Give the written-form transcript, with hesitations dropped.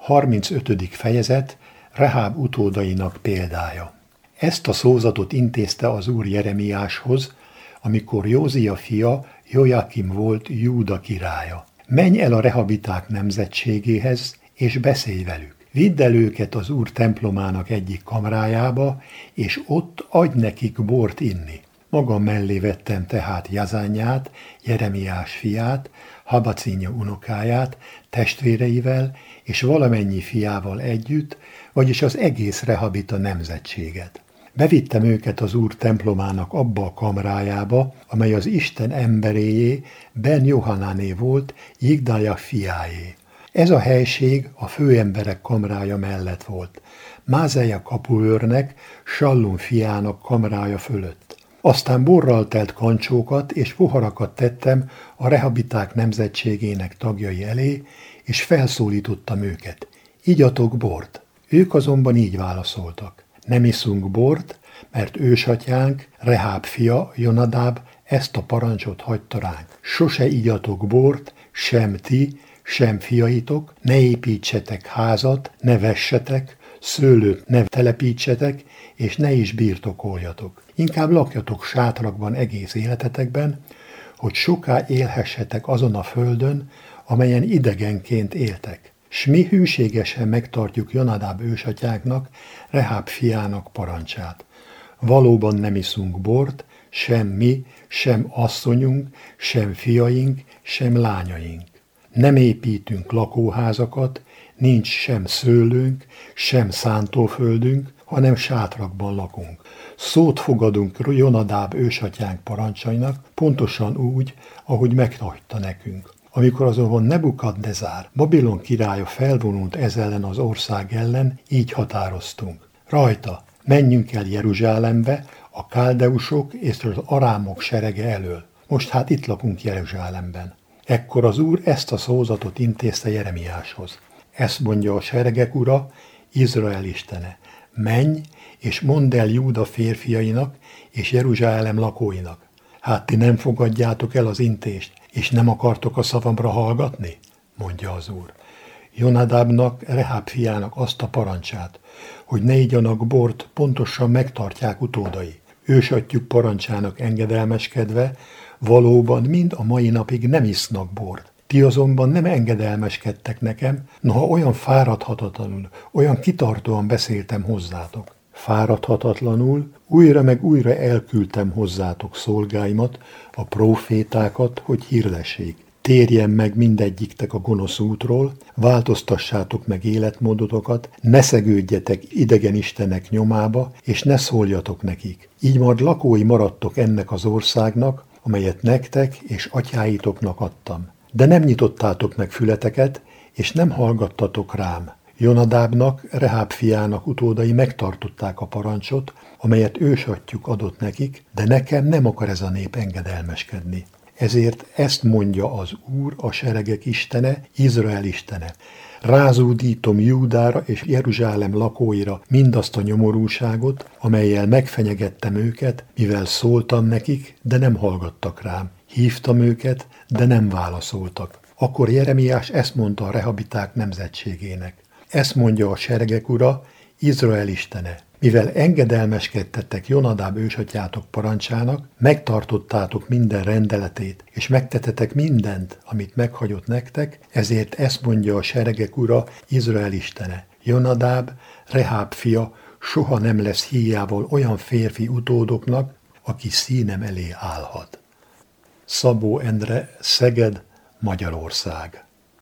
35. fejezet Reháb utódainak példája. Ezt a szózatot intézte az Úr Jeremiáshoz, amikor Józia fia Jojakim volt Júda királya. Menj el a rehabiták nemzetségéhez, és beszélj velük. Vidd el őket az Úr templomának egyik kamrájába, és ott adj nekik bort inni. Magam mellé vettem tehát Jazányát, Jeremiás fiát, Habacinja unokáját, testvéreivel és valamennyi fiával együtt, vagyis az egész rehabita nemzetséget. Bevittem őket az Úr templomának abba a kamrájába, amely az Isten emberéjé, Ben Johanáné volt, Jigdája fiájé. Ez a helység a főemberek kamrája mellett volt, Mázeja kapuőrnek, Sallum fiának kamrája fölött. Aztán borral telt kancsókat és poharakat tettem a rehabiták nemzetségének tagjai elé, és felszólítottam őket. Igyatok bort. Ők azonban így válaszoltak. Nem iszunk bort, mert ősatyánk, Reháb fia, Jonadáb ezt a parancsot hagyta ránk. Sose igyatok bort, sem ti, sem fiaitok, ne építsetek házat, ne vessetek, szőlőt ne telepítsetek, és ne is birtokoljatok. Inkább lakjatok sátrakban egész életetekben, hogy soká élhessetek azon a földön, amelyen idegenként éltek. S mi hűségesen megtartjuk Jonadáb ősatyáknak, Reháb fiának parancsát. Valóban nem iszunk bort, sem mi, sem asszonyunk, sem fiaink, sem lányaink. Nem építünk lakóházakat, nincs sem szőlőnk, sem szántóföldünk, hanem sátrakban lakunk. Szót fogadunk Jonadáb ősatyánk parancsainak, pontosan úgy, ahogy meghagyta nekünk. Amikor azonban Nebukadnezár, Babilon királya felvonult ez ellen az ország ellen, így határoztunk. Rajta, menjünk el Jeruzsálembe, a káldeusok és az arámok serege elől. Most hát itt lakunk Jeruzsálemben. Ekkor az Úr ezt a szózatot intézte Jeremiáshoz. Ezt mondja a seregek ura, Izrael istene. Menj, és mondd el Júda férfiainak és Jeruzsálem lakóinak. Hát ti nem fogadjátok el az intést, és nem akartok a szavamra hallgatni? Mondja az Úr. Jonadábnak, Reháb fiának azt a parancsát, hogy ne igyanak bort, pontosan megtartják utódai. Ősatyjuk parancsának engedelmeskedve, valóban mind a mai napig nem isznak bort. Ti azonban nem engedelmeskedtek nekem, noha olyan fáradhatatlanul, olyan kitartóan beszéltem hozzátok. Fáradhatatlanul, újra meg újra elküldtem hozzátok szolgáimat, a prófétákat, hogy hirdessék. Térjen meg mindegyiktek a gonosz útról, változtassátok meg életmódotokat, ne szegődjetek idegen istenek nyomába, és ne szóljatok nekik. Így majd lakói maradtok ennek az országnak, amelyet nektek és atyáitoknak adtam. De nem nyitottátok meg fületeket, és nem hallgattatok rám. Jonadábnak, Reháb fiának utódai megtartották a parancsot, amelyet ősatyjuk adott nekik, de nekem nem akar ez a nép engedelmeskedni. Ezért ezt mondja az Úr, a seregek istene, Izrael istene. Rázúdítom Júdára és Jeruzsálem lakóira mindazt a nyomorúságot, amellyel megfenyegettem őket, mivel szóltam nekik, de nem hallgattak rám. Hívtam őket, de nem válaszoltak. Akkor Jeremiás ezt mondta a rehabiták nemzetségének. Ezt mondja a seregek ura, Izrael istene. Mivel engedelmeskedtetek Jonadáb ősatyátok parancsának, megtartottátok minden rendeletét, és megtetetek mindent, amit meghagyott nektek, ezért ezt mondja a seregek ura, Izrael istene. Jonadáb, Reháb fia, soha nem lesz híjával olyan férfi utódoknak, aki színem elé állhat. Szabó Endre, Szeged, Magyarország.